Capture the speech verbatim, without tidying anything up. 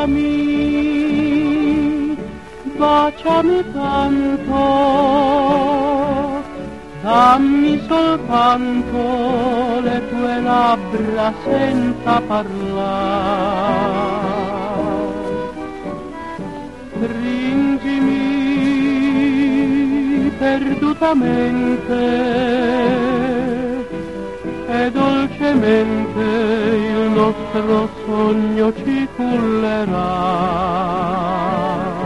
baciami, baciami tanto, dammi soltanto le tue labbra senza parlare. Stringimi perdutamente e dolcemente il nostro sogno ci cullerà.